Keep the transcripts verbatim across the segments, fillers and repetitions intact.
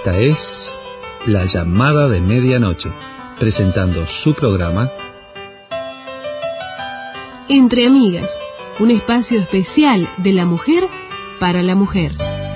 Esta es La Llamada de Medianoche, presentando su programa Entre Amigas, un espacio especial de la mujer para la mujer.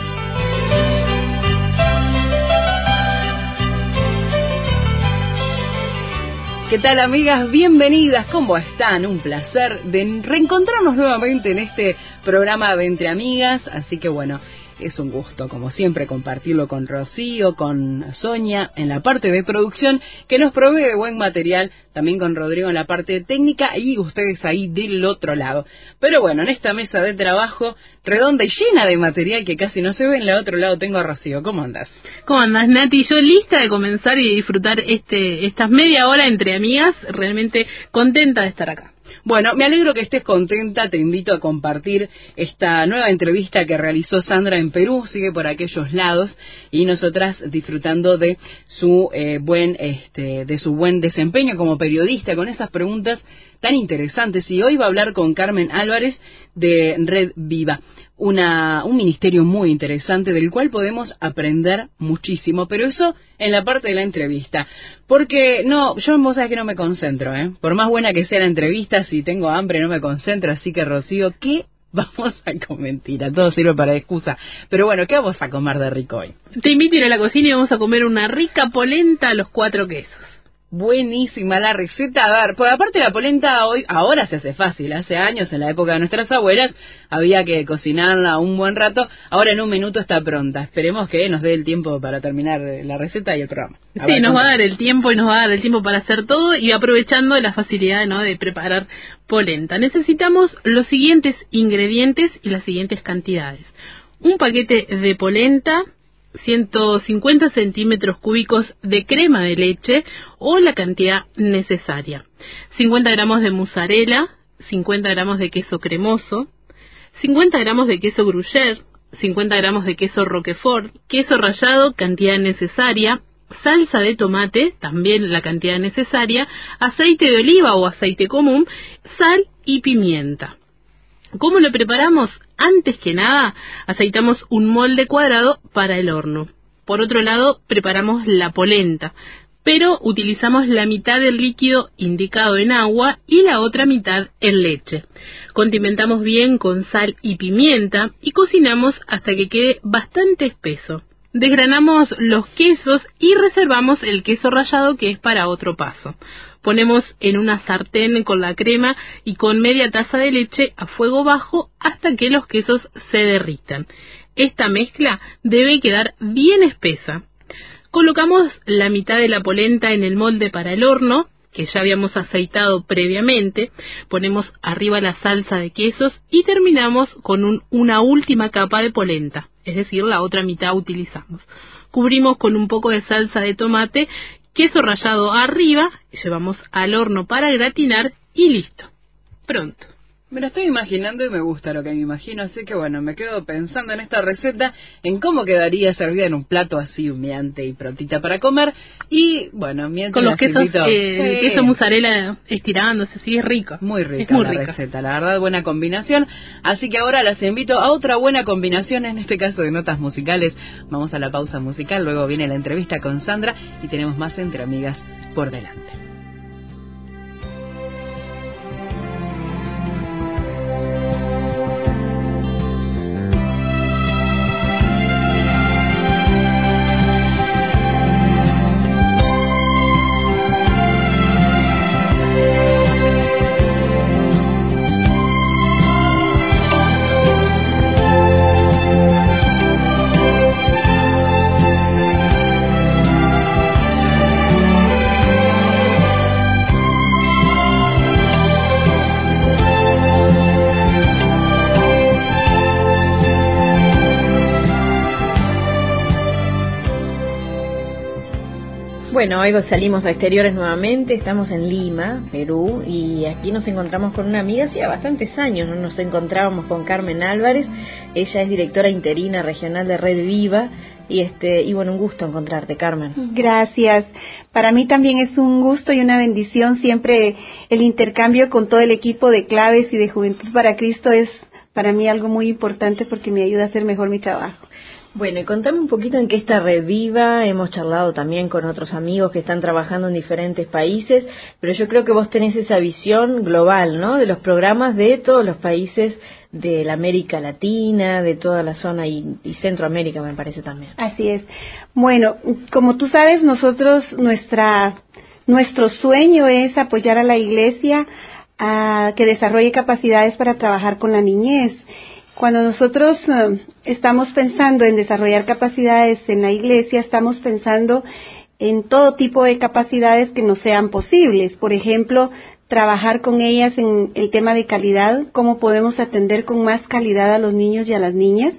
¿Qué tal, amigas? Bienvenidas, ¿cómo están? Un placer de reencontrarnos nuevamente en este programa de Entre Amigas, así que bueno, es un gusto, como siempre, compartirlo con Rocío, con Sonia en la parte de producción, que nos provee de buen material, también con Rodrigo en la parte técnica y ustedes ahí del otro lado. Pero bueno, en esta mesa de trabajo redonda y llena de material que casi no se ve, en el otro lado tengo a Rocío. ¿Cómo andás? ¿Cómo andás, Nati? Yo lista de comenzar y disfrutar este estas media hora entre amigas, realmente contenta de estar acá. Bueno, me alegro que estés contenta, te invito a compartir esta nueva entrevista que realizó Sandra en Perú, sigue por aquellos lados, y nosotras disfrutando de su eh, buen este de su buen desempeño como periodista, con esas preguntas tan interesantes. Y hoy va a hablar con Carmen Álvarez de Red Viva, una un ministerio muy interesante del cual podemos aprender muchísimo, pero eso en la parte de la entrevista, porque no, yo vos sabés que no me concentro, ¿eh? Por más buena que sea la entrevista, si tengo hambre no me concentro, así que Rocío, ¿qué vamos a comer? Mentira, todo sirve para excusa, pero bueno, ¿qué vamos a comer de rico hoy? Te invito a ir a la cocina y vamos a comer una rica polenta a los cuatro quesos. Buenísima la receta. A ver, pues aparte la polenta hoy, ahora se hace fácil. Hace años, en la época de nuestras abuelas, había que cocinarla un buen rato. Ahora en un minuto está pronta. Esperemos que nos dé el tiempo para terminar la receta y el programa. A sí, ver, nos va a dar el tiempo y nos va a dar el tiempo para hacer todo, y aprovechando la facilidad, ¿no?, de preparar polenta. Necesitamos los siguientes ingredientes y las siguientes cantidades. Un paquete de polenta, ciento cincuenta centímetros cúbicos de crema de leche o la cantidad necesaria, cincuenta gramos de mozzarella, cincuenta gramos de queso cremoso, cincuenta gramos de queso gruyère, cincuenta gramos de queso roquefort, queso rallado, cantidad necesaria, salsa de tomate, también la cantidad necesaria, aceite de oliva o aceite común, sal y pimienta. ¿Cómo lo preparamos? Antes que nada, aceitamos un molde cuadrado para el horno. Por otro lado, preparamos la polenta, pero utilizamos la mitad del líquido indicado en agua y la otra mitad en leche. Condimentamos bien con sal y pimienta y cocinamos hasta que quede bastante espeso. Desgranamos los quesos y reservamos el queso rallado, que es para otro paso. Ponemos en una sartén con la crema y con media taza de leche a fuego bajo hasta que los quesos se derritan. Esta mezcla debe quedar bien espesa. Colocamos la mitad de la polenta en el molde para el horno, que ya habíamos aceitado previamente. Ponemos arriba la salsa de quesos y terminamos con un, una última capa de polenta, es decir, la otra mitad utilizamos. Cubrimos con un poco de salsa de tomate, queso rallado arriba, y llevamos al horno para gratinar y listo. Pronto. Me lo estoy imaginando y me gusta lo que me imagino, así que bueno, me quedo pensando en esta receta, en cómo quedaría servida en un plato así humeante y prontita para comer. Y bueno, mientras con los quesos, invito, eh, sí. queso mozzarella estirándose, sí, es rico. Muy rica es muy la rica. receta, la verdad, buena combinación. Así que ahora las invito a otra buena combinación, en este caso de notas musicales. Vamos a la pausa musical, luego viene la entrevista con Sandra y tenemos más Entre Amigas por delante. Bueno, hoy salimos a exteriores nuevamente, estamos en Lima, Perú, y aquí nos encontramos con una amiga, hacía bastantes años no nos encontrábamos, con Carmen Álvarez. Ella es directora interina regional de Red Viva, y este y bueno, un gusto encontrarte, Carmen. Gracias, para mí también es un gusto y una bendición, siempre el intercambio con todo el equipo de Claves y de Juventud para Cristo es para mí algo muy importante porque me ayuda a hacer mejor mi trabajo. Bueno, y contame un poquito en qué está Reviva. Hemos charlado también con otros amigos que están trabajando en diferentes países, pero yo creo que vos tenés esa visión global, ¿no?, de los programas de todos los países de la América Latina, de toda la zona y, y Centroamérica, me parece también. Así es. Bueno, como tú sabes, nosotros, nuestra, nuestro sueño es apoyar a la Iglesia a que desarrolle capacidades para trabajar con la niñez. Cuando nosotros uh, estamos pensando en desarrollar capacidades en la Iglesia, estamos pensando en todo tipo de capacidades que nos sean posibles. Por ejemplo, trabajar con ellas en el tema de calidad, cómo podemos atender con más calidad a los niños y a las niñas,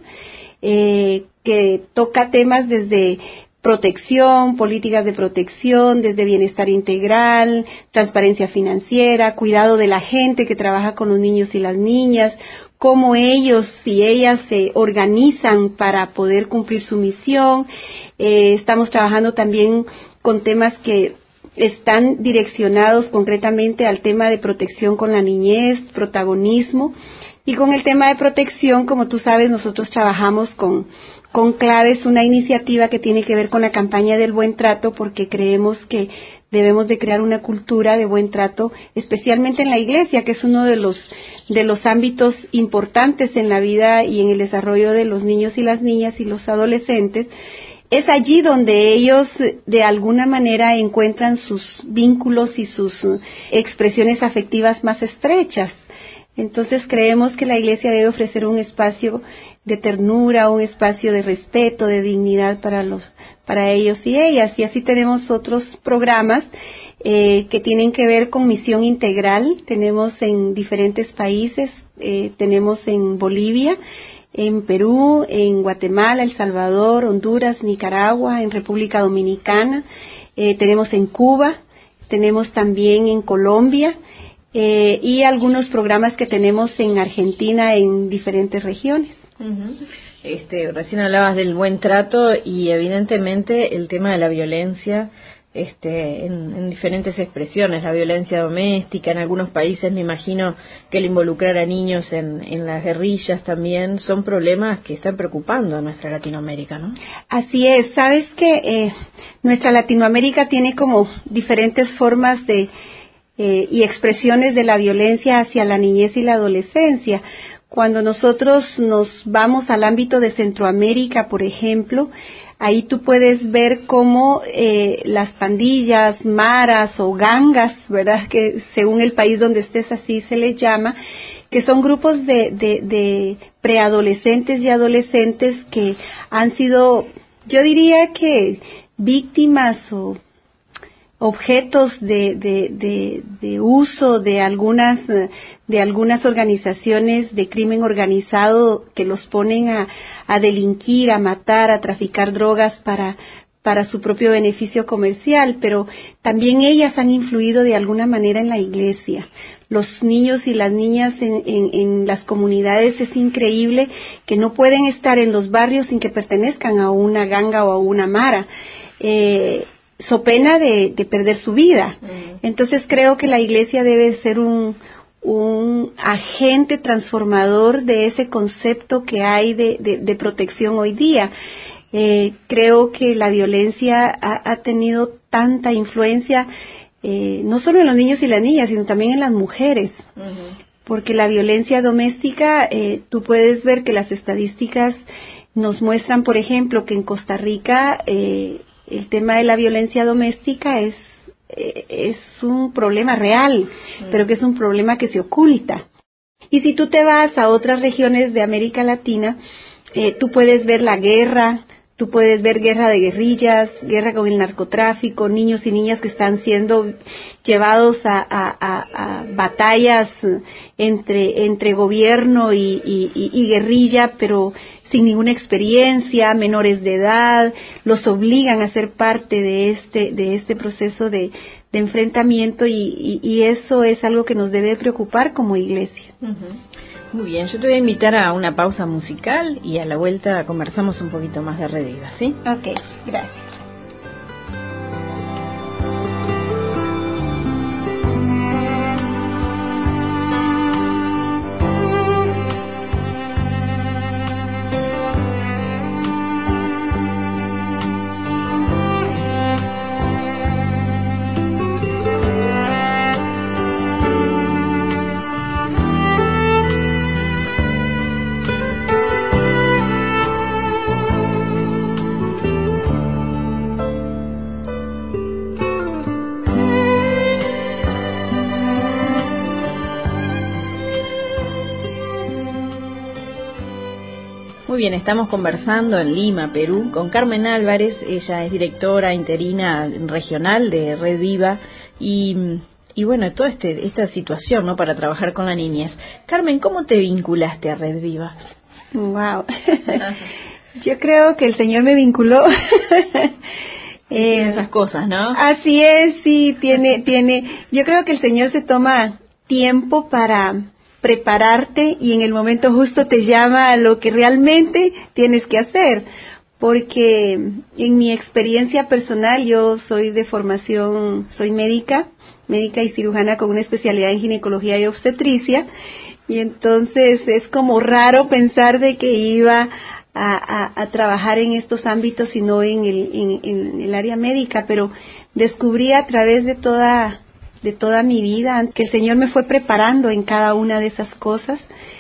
eh, que toca temas desde protección, políticas de protección, desde bienestar integral, transparencia financiera, cuidado de la gente que trabaja con los niños y las niñas, cómo ellos y ellas se organizan para poder cumplir su misión. Eh, estamos trabajando también con temas que están direccionados concretamente al tema de protección con la niñez, protagonismo, y con el tema de protección, como tú sabes, nosotros trabajamos con con Claves, una iniciativa que tiene que ver con la campaña del buen trato, porque creemos que debemos de crear una cultura de buen trato, especialmente en la Iglesia, que es uno de los de los ámbitos importantes en la vida y en el desarrollo de los niños y las niñas y los adolescentes. Es allí donde ellos de alguna manera encuentran sus vínculos y sus expresiones afectivas más estrechas. Entonces creemos que la Iglesia debe ofrecer un espacio de ternura, un espacio de respeto, de dignidad para los, para ellos y ellas. Y así tenemos otros programas eh, que tienen que ver con misión integral. Tenemos en diferentes países, eh, tenemos en Bolivia, en Perú, en Guatemala, El Salvador, Honduras, Nicaragua, en República Dominicana, eh, tenemos en Cuba, tenemos también en Colombia. Eh, y algunos programas que tenemos en Argentina en diferentes regiones. Uh-huh. Este, recién hablabas del buen trato y evidentemente el tema de la violencia, este, en, en diferentes expresiones, la violencia doméstica, en algunos países me imagino que el involucrar a niños en, en las guerrillas también son problemas que están preocupando a nuestra Latinoamérica, ¿no? Así es, sabes que eh, nuestra Latinoamérica tiene como diferentes formas de Eh, y expresiones de la violencia hacia la niñez y la adolescencia. Cuando nosotros nos vamos al ámbito de Centroamérica, por ejemplo, ahí tú puedes ver cómo eh, las pandillas, maras o gangas, ¿verdad?, que según el país donde estés así se les llama, que son grupos de, de, de preadolescentes y adolescentes que han sido, yo diría que víctimas o objetos de, de, de, de uso de algunas de algunas organizaciones de crimen organizado que los ponen a, a delinquir, a matar, a traficar drogas para para su propio beneficio comercial, pero también ellas han influido de alguna manera en la Iglesia. Los niños y las niñas en, en, en las comunidades, es increíble que no pueden estar en los barrios sin que pertenezcan a una ganga o a una mara. Eh, so pena de, de perder su vida. Mm. Entonces creo que la Iglesia debe ser un, un agente transformador de ese concepto que hay de, de, de protección hoy día. Eh, creo que la violencia ha, ha tenido tanta influencia, eh, no solo en los niños y las niñas, sino también en las mujeres. Uh-huh. Porque la violencia doméstica, eh, tú puedes ver que las estadísticas nos muestran, por ejemplo, que en Costa Rica eh, el tema de la violencia doméstica es, eh, es un problema real, uh-huh. pero que es un problema que se oculta. Y si tú te vas a otras regiones de América Latina, eh, tú puedes ver la guerra, tú puedes ver guerra de guerrillas, guerra con el narcotráfico, niños y niñas que están siendo llevados a, a, a, a batallas entre, entre gobierno y, y, y guerrilla, pero sin ninguna experiencia, menores de edad, los obligan a ser parte de este, de este proceso de, de enfrentamiento y, y, y eso es algo que nos debe preocupar como Iglesia. Uh-huh. Muy bien, yo te voy a invitar a una pausa musical y a la vuelta conversamos un poquito más de Reviva, ¿sí? Ok, gracias. bien, estamos conversando en Lima, Perú, con Carmen Álvarez. Ella es directora interina regional de Red Viva y, y bueno, toda este, esta situación, ¿no?, para trabajar con la niñez. Carmen, ¿cómo te vinculaste a Red Viva? Wow. Yo creo que el Señor me vinculó. eh, esas cosas, ¿no? Así es, sí, tiene, tiene. Yo creo que el Señor se toma tiempo para prepararte y en el momento justo te llama a lo que realmente tienes que hacer, porque en mi experiencia personal, yo soy de formación, soy médica, médica y cirujana con una especialidad en ginecología y obstetricia, y entonces es como raro pensar de que iba a, a, a trabajar en estos ámbitos y no en el, en, en el área médica, pero descubrí a través de toda de toda mi vida, que el Señor me fue preparando en cada una de esas cosas.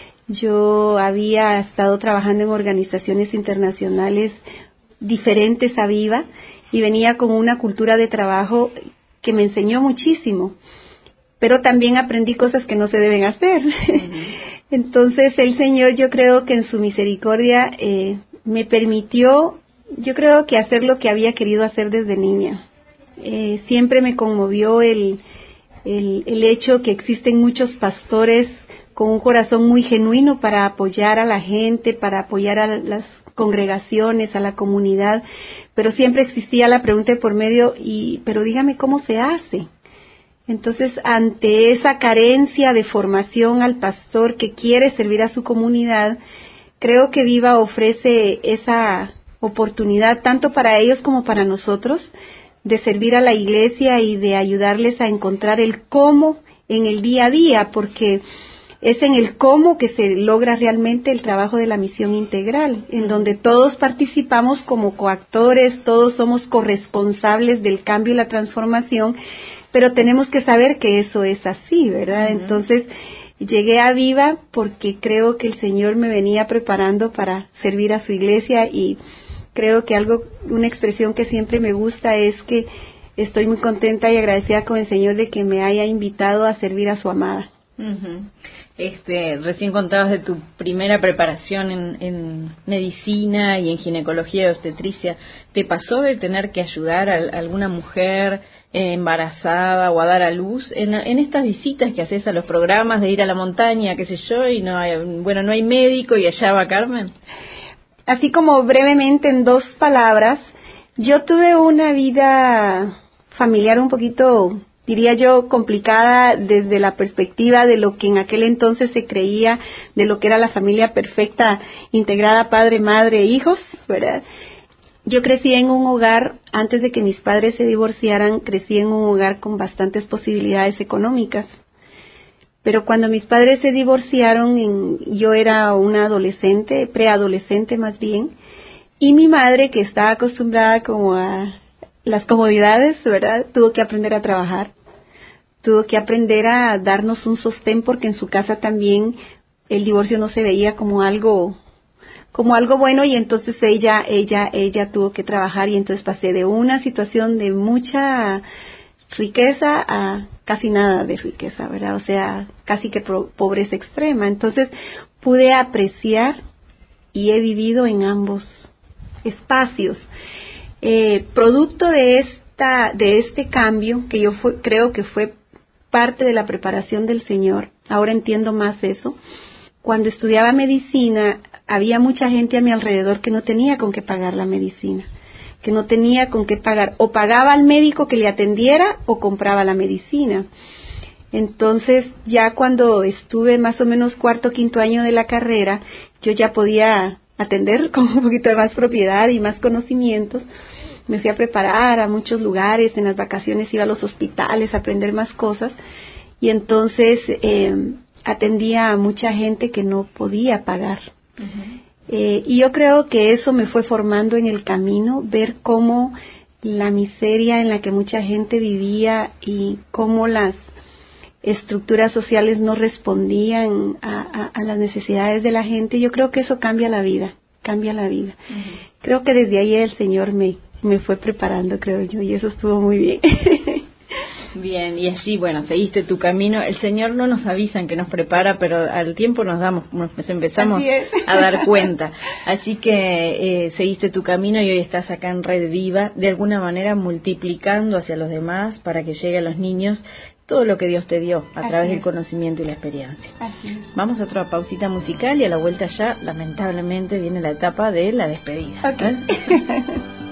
Yo había estado trabajando en organizaciones internacionales diferentes a Viva y venía con una cultura de trabajo que me enseñó muchísimo, pero también aprendí cosas que no se deben hacer. Uh-huh. Entonces el Señor, yo creo que en su misericordia eh, me permitió, yo creo que hacer lo que había querido hacer desde niña. Eh, siempre me conmovió el El, el hecho que existen muchos pastores con un corazón muy genuino para apoyar a la gente, para apoyar a las congregaciones, a la comunidad, pero siempre existía la pregunta de por medio, y pero dígame cómo se hace. Entonces, ante esa carencia de formación al pastor que quiere servir a su comunidad, creo que Viva ofrece esa oportunidad tanto para ellos como para nosotros, de servir a la iglesia y de ayudarles a encontrar el cómo en el día a día, porque es en el cómo que se logra realmente el trabajo de la misión integral, en donde todos participamos como coactores, todos somos corresponsables del cambio y la transformación, pero tenemos que saber que eso es así, ¿verdad? Uh-huh. Entonces, llegué a Viva porque creo que el Señor me venía preparando para servir a su iglesia, y creo que algo, una expresión que siempre me gusta es que estoy muy contenta y agradecida con el Señor de que me haya invitado a servir a su amada. Uh-huh. Este, recién contabas de tu primera preparación en, en medicina y en ginecología y obstetricia. ¿Te pasó de tener que ayudar a, a alguna mujer embarazada o a dar a luz en, en estas visitas que haces a los programas de ir a la montaña, qué sé yo, y no hay, bueno, no hay médico y allá va Carmen? Así como brevemente en dos palabras, yo tuve una vida familiar un poquito, diría yo, complicada desde la perspectiva de lo que en aquel entonces se creía de lo que era la familia perfecta, integrada padre, madre, hijos, ¿verdad? Yo crecí en un hogar, antes de que mis padres se divorciaran, crecí en un hogar con bastantes posibilidades económicas. Pero cuando mis padres se divorciaron, en, yo era una adolescente, preadolescente más bien, y mi madre, que estaba acostumbrada como a las comodidades, ¿verdad?, tuvo que aprender a trabajar, tuvo que aprender a darnos un sostén, porque en su casa también el divorcio no se veía como algo, como algo bueno, y entonces ella, ella, ella tuvo que trabajar, y entonces pasé de una situación de mucha riqueza a casi nada de riqueza, ¿verdad? O sea, casi que pobreza extrema. Entonces pude apreciar y he vivido en ambos espacios. Eh, producto de esta, de este cambio, que yo fue, creo que fue parte de la preparación del Señor, ahora entiendo más eso. Cuando estudiaba medicina, había mucha gente a mi alrededor que no tenía con qué pagar la medicina, que no tenía con qué pagar, o pagaba al médico que le atendiera o compraba la medicina. Entonces, ya cuando estuve más o menos cuarto, quinto año de la carrera, yo ya podía atender con un poquito de más propiedad y más conocimientos. Me fui a preparar a muchos lugares, en las vacaciones iba a los hospitales a aprender más cosas, y entonces eh, atendía a mucha gente que no podía pagar. Uh-huh. Eh, y yo creo que eso me fue formando en el camino, ver cómo la miseria en la que mucha gente vivía y cómo las estructuras sociales no respondían a, a, a las necesidades de la gente. Yo creo que eso cambia la vida, cambia la vida. Uh-huh. Creo que desde ahí el Señor me, me fue preparando, creo yo, y eso estuvo muy bien. Bien, y así, bueno, seguiste tu camino. El Señor no nos avisa en que nos prepara, pero al tiempo nos damos, nos empezamos a dar cuenta. Así que eh, seguiste tu camino y hoy estás acá en Red Viva, de alguna manera multiplicando hacia los demás para que llegue a los niños todo lo que Dios te dio a Así través es. del conocimiento y la experiencia. Así es. Vamos a otra pausita musical y a la vuelta ya, lamentablemente, viene la etapa de la despedida. Okay. ¿Eh?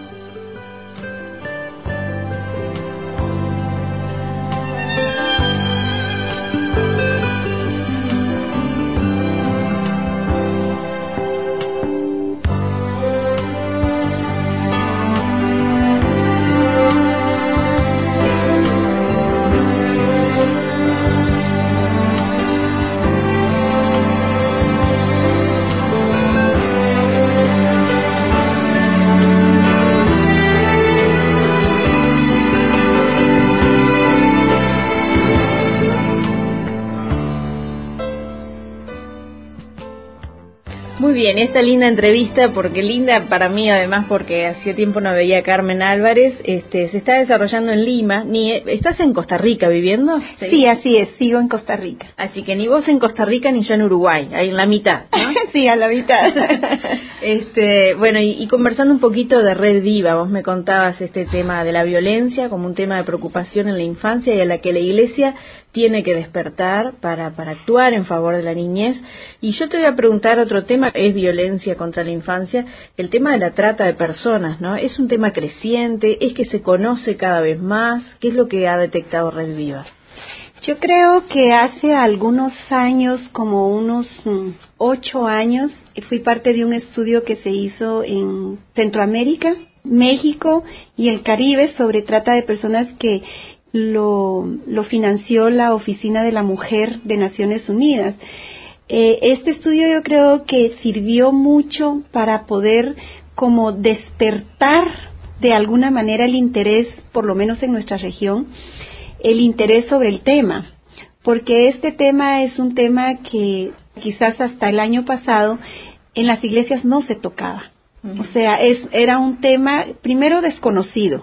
Muy bien, esta linda entrevista, porque linda para mí además porque hacía tiempo no veía a Carmen Álvarez, este, se está desarrollando en Lima. Ni ¿Estás en Costa Rica viviendo? Sí, sí, así es, sigo en Costa Rica. Así que ni vos en Costa Rica ni yo en Uruguay, ahí en la mitad, ¿no? Sí, a la mitad. este, bueno, y, y conversando un poquito de Red Viva, vos me contabas este tema de la violencia como un tema de preocupación en la infancia y a la que la Iglesia tiene que despertar para, para actuar en favor de la niñez. Y yo te voy a preguntar otro tema, es violencia contra la infancia, el tema de la trata de personas, ¿no? ¿Es un tema creciente? ¿Es que se conoce cada vez más? ¿Qué es lo que ha detectado Red Viva? Yo creo que hace algunos años, como unos um, ocho años, fui parte de un estudio que se hizo en Centroamérica, México y el Caribe sobre trata de personas que lo, lo financió la Oficina de la Mujer de Naciones Unidas. Eh, este estudio yo creo que sirvió mucho para poder como despertar de alguna manera el interés, por lo menos en nuestra región, el interés sobre el tema, porque este tema es un tema que quizás hasta el año pasado en las iglesias no se tocaba. Uh-huh. O sea, es, era un tema primero desconocido.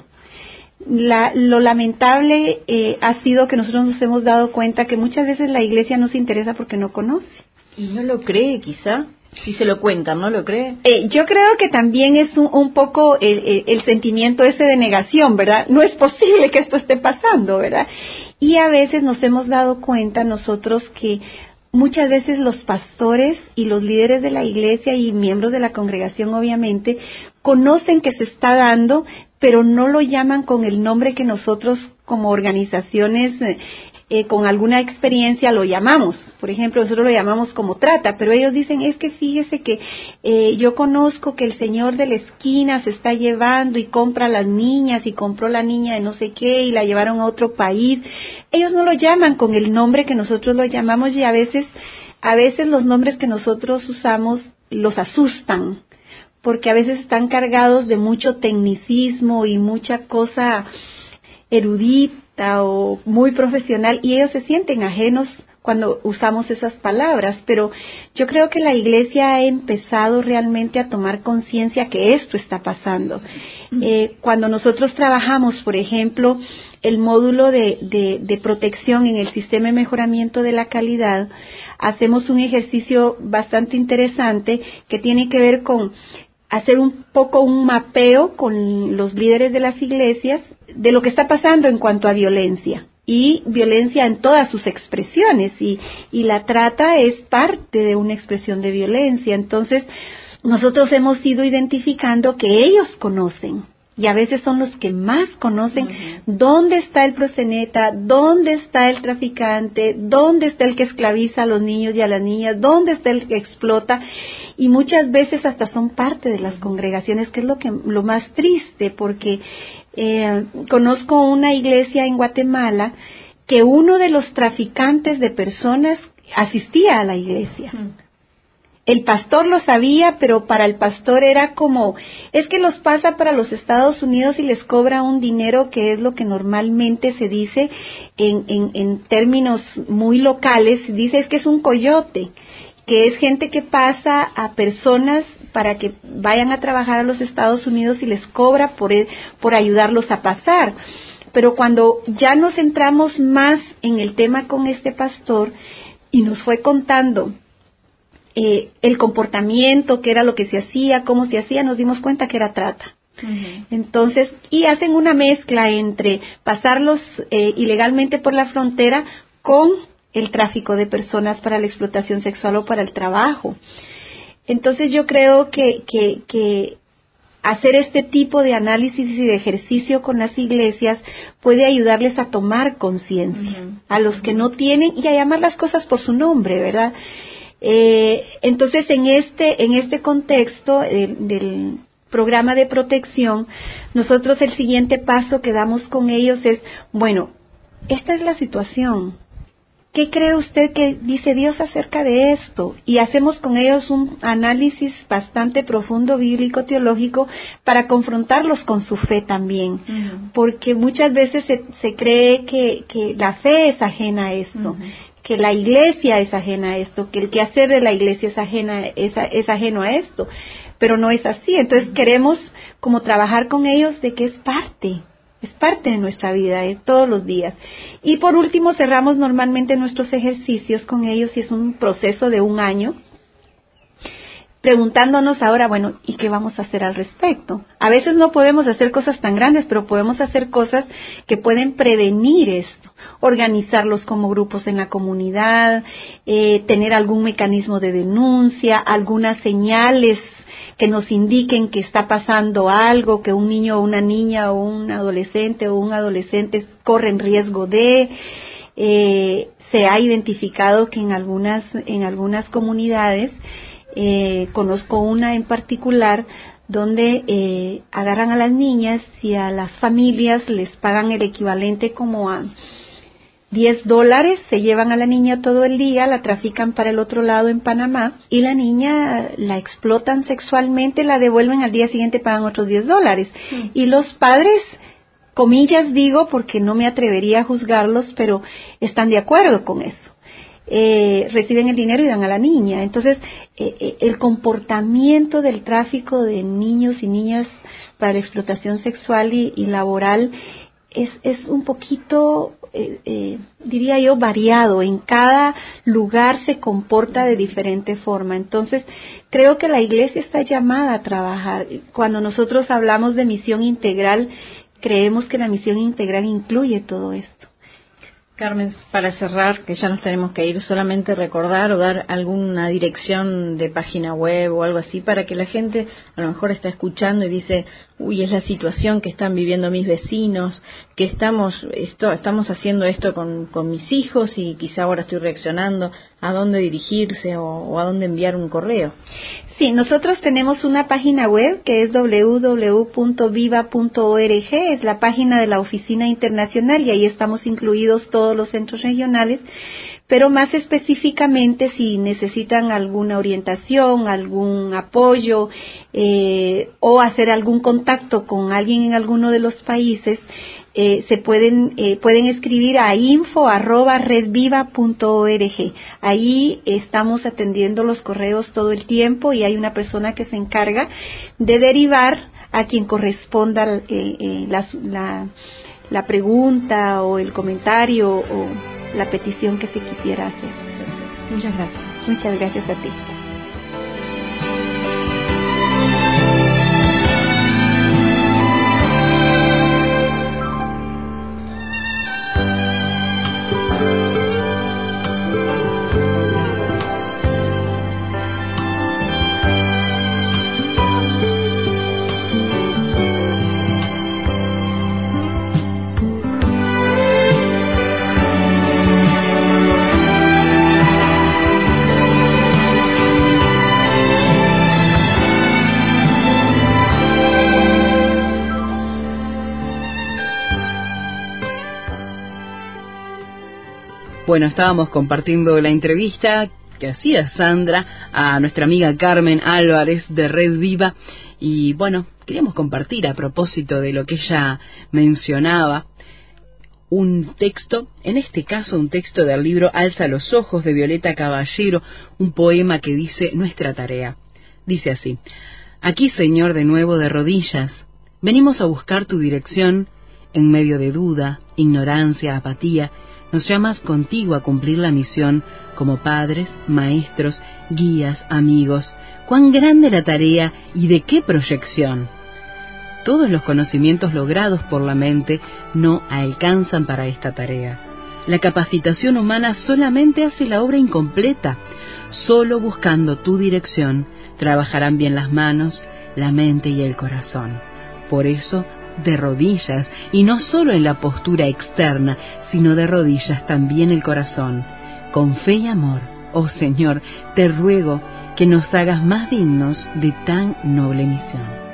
La, lo lamentable eh, ha sido que nosotros nos hemos dado cuenta que muchas veces la iglesia no se interesa porque no conoce. Y no lo cree, quizá. Si se lo cuentan, ¿no lo cree? Eh, yo creo que también es un, un poco el, el, el sentimiento ese de negación, ¿verdad? No es posible que esto esté pasando, ¿verdad? Y a veces nos hemos dado cuenta nosotros que muchas veces los pastores y los líderes de la iglesia y miembros de la congregación, obviamente, conocen que se está dando, pero no lo llaman con el nombre que nosotros como organizaciones eh, eh, con alguna experiencia lo llamamos. Por ejemplo, nosotros lo llamamos como trata, pero ellos dicen, es que fíjese que eh, yo conozco que el señor de la esquina se está llevando y compra a las niñas y compró la niña de no sé qué y la llevaron a otro país. Ellos no lo llaman con el nombre que nosotros lo llamamos y a veces, a veces los nombres que nosotros usamos los asustan, porque a veces están cargados de mucho tecnicismo y mucha cosa erudita o muy profesional y ellos se sienten ajenos cuando usamos esas palabras, pero yo creo que la iglesia ha empezado realmente a tomar conciencia que esto está pasando. Eh, cuando nosotros trabajamos, por ejemplo, el módulo de, de, de protección en el sistema de mejoramiento de la calidad, hacemos un ejercicio bastante interesante que tiene que ver con hacer un poco un mapeo con los líderes de las iglesias de lo que está pasando en cuanto a violencia. Y violencia en todas sus expresiones, y, y la trata es parte de una expresión de violencia. Entonces, nosotros hemos ido identificando que ellos conocen, y a veces son los que más conocen uh-huh. dónde está el proxeneta, dónde está el traficante, dónde está el que esclaviza a los niños y a las niñas, dónde está el que explota, y muchas veces hasta son parte de las congregaciones, que es lo que lo más triste, porque Eh, conozco una iglesia en Guatemala que uno de los traficantes de personas asistía a la iglesia. El pastor lo sabía, pero para el pastor era como, es que los pasa para los Estados Unidos y les cobra un dinero que es lo que normalmente se dice en, en, en términos muy locales, dice es que es un coyote, que es gente que pasa a personas para que vayan a trabajar a los Estados Unidos y les cobra por, por ayudarlos a pasar. Pero cuando ya nos centramos más en el tema con este pastor y nos fue contando eh, el comportamiento, qué era lo que se hacía, cómo se hacía, nos dimos cuenta que era trata. Uh-huh. Entonces, y hacen una mezcla entre pasarlos eh, ilegalmente por la frontera con el tráfico de personas para la explotación sexual o para el trabajo. Entonces yo creo que, que, que hacer este tipo de análisis y de ejercicio con las iglesias puede ayudarles a tomar conciencia, uh-huh. a los que no tienen, y a llamar las cosas por su nombre, ¿verdad? Eh, entonces en este, en este contexto eh, del programa de protección, nosotros el siguiente paso que damos con ellos es, bueno, esta es la situación. ¿Qué cree usted que dice Dios acerca de esto? Y hacemos con ellos un análisis bastante profundo, bíblico, teológico, para confrontarlos con su fe también. Uh-huh. Porque muchas veces se, se cree que, que la fe es ajena a esto, uh-huh. que la iglesia es ajena a esto, que el quehacer de la iglesia es, ajena, es, es ajeno a esto. Pero no es así. Entonces uh-huh. queremos como trabajar con ellos de que es parte. Es parte de nuestra vida, es todos los días. Y por último, cerramos normalmente nuestros ejercicios con ellos y es un proceso de un año, preguntándonos ahora, bueno, ¿y qué vamos a hacer al respecto? A veces no podemos hacer cosas tan grandes, pero podemos hacer cosas que pueden prevenir esto. Organizarlos como grupos en la comunidad, eh, tener algún mecanismo de denuncia, algunas señales que nos indiquen que está pasando algo, que un niño o una niña o un adolescente o un adolescente corren riesgo de, eh, se ha identificado que en algunas, en algunas comunidades, eh, conozco una en particular, donde eh, agarran a las niñas y a las familias les pagan el equivalente como a diez dólares, se llevan a la niña todo el día, la trafican para el otro lado en Panamá y la niña la explotan sexualmente, la devuelven al día siguiente, pagan otros diez dólares. Sí. Y los padres, comillas digo porque no me atrevería a juzgarlos, pero están de acuerdo con eso. Eh, reciben el dinero y dan a la niña. Entonces, eh, el comportamiento del tráfico de niños y niñas para la explotación sexual y, y laboral es, es un poquito, eh, eh, diría yo, variado. En cada lugar se comporta de diferente forma. Entonces, creo que la iglesia está llamada a trabajar. Cuando nosotros hablamos de misión integral, creemos que la misión integral incluye todo esto. Carmen, para cerrar, que ya nos tenemos que ir, solamente recordar o dar alguna dirección de página web o algo así para que la gente a lo mejor está escuchando y dice, uy, es la situación que están viviendo mis vecinos, que estamos esto, estamos haciendo esto con, con mis hijos y quizá ahora estoy reaccionando, a dónde dirigirse o, o a dónde enviar un correo. Sí, nosotros tenemos una página web que es doble u doble u doble u punto viva punto org, es la página de la Oficina Internacional y ahí estamos incluidos todos los centros regionales, pero más específicamente si necesitan alguna orientación, algún apoyo eh, o hacer algún contacto con alguien en alguno de los países, Eh, se pueden eh, pueden escribir a info arroba redviva punto org. Ahí estamos atendiendo los correos todo el tiempo y hay una persona que se encarga de derivar a quien corresponda eh, eh, la, la, la pregunta o el comentario o la petición que se quisiera hacer. Muchas gracias. Muchas gracias a ti. Bueno, estábamos compartiendo la entrevista que hacía Sandra a nuestra amiga Carmen Álvarez de Red Viva y bueno, queríamos compartir a propósito de lo que ella mencionaba un texto, en este caso un texto del libro Alza los ojos de Violeta Caballero, un poema que dice nuestra tarea. Dice así: aquí, Señor, de nuevo de rodillas, venimos a buscar tu dirección en medio de duda, ignorancia, apatía, nos llamas contigo a cumplir la misión como padres, maestros, guías, amigos. ¡Cuán grande la tarea y de qué proyección! Todos los conocimientos logrados por la mente no alcanzan para esta tarea. La capacitación humana solamente hace la obra incompleta. Solo buscando tu dirección trabajarán bien las manos, la mente y el corazón. Por eso, de rodillas, y no solo en la postura externa, sino de rodillas también el corazón. Con fe y amor, oh Señor, te ruego que nos hagas más dignos de tan noble misión.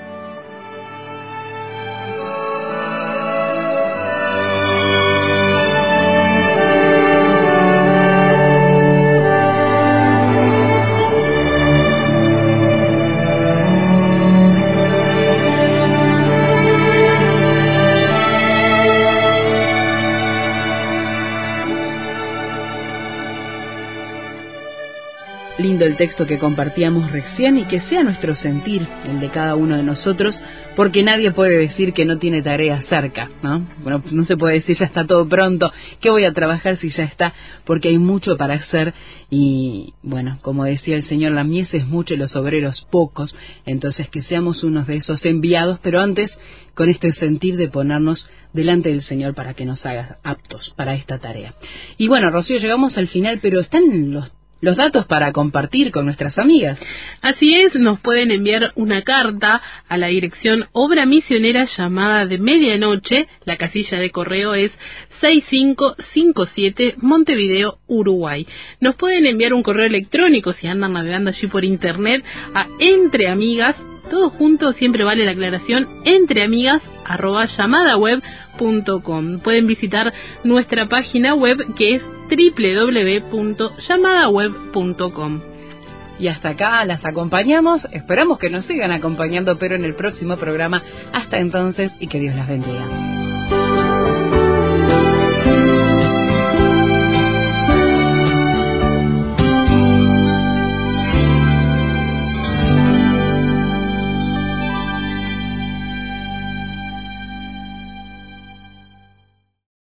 Lindo el texto que compartíamos recién y que sea nuestro sentir, el de cada uno de nosotros, porque nadie puede decir que no tiene tarea cerca, ¿no? Bueno, no se puede decir ya está todo pronto, ¿qué voy a trabajar si ya está? Porque hay mucho para hacer y, bueno, como decía el Señor, la mies es mucha y los obreros pocos, entonces que seamos unos de esos enviados, pero antes con este sentir de ponernos delante del Señor para que nos haga aptos para esta tarea. Y bueno, Rocío, llegamos al final, pero están los Los datos para compartir con nuestras amigas. Así es, nos pueden enviar una carta a la dirección Obra Misionera Llamada de Medianoche. La casilla de correo es seis cinco cinco siete Montevideo, Uruguay. Nos pueden enviar un correo electrónico si andan navegando allí por internet a entreamigas, todo junto, siempre vale la aclaración, entreamigas arroba llamadaweb punto com. Pueden visitar nuestra página web que es doble u doble u doble u punto llamadaweb punto com. Y hasta acá las acompañamos, esperamos que nos sigan acompañando, pero en el próximo programa. Hasta entonces y que Dios las bendiga.